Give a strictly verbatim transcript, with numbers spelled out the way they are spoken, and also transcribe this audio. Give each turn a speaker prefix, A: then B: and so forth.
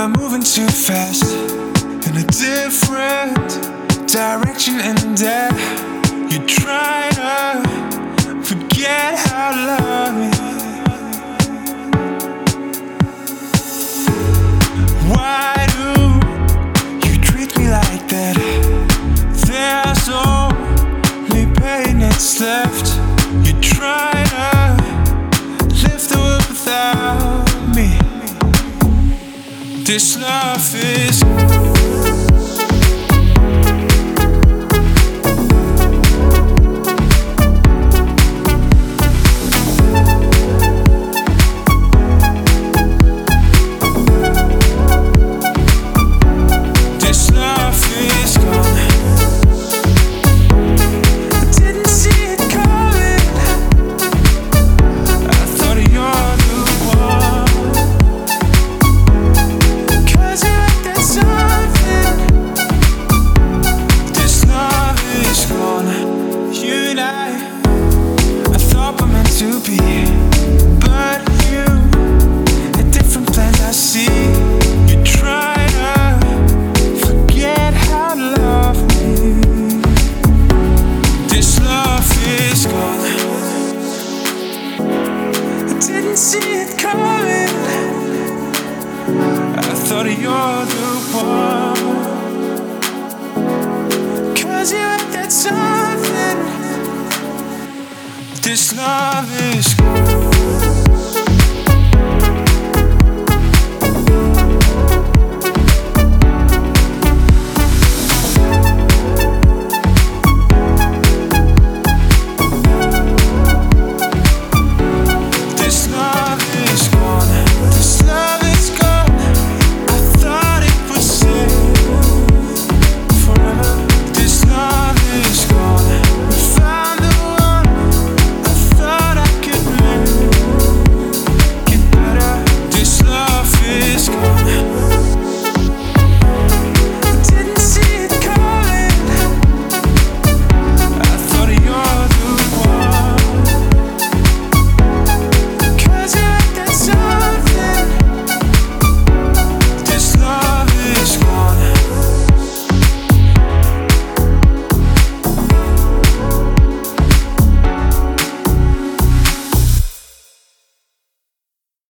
A: we're moving too fast in a different direction, and uh, you try to forget how to love me. Why do you treat me like that? There's only pain that's left. You try to live the world without me. This love is to be, but you, at different plans I see. You try to forget how to love me. This love is gone. I didn't see it coming. I thought you're the one, 'cause you had that something. This love is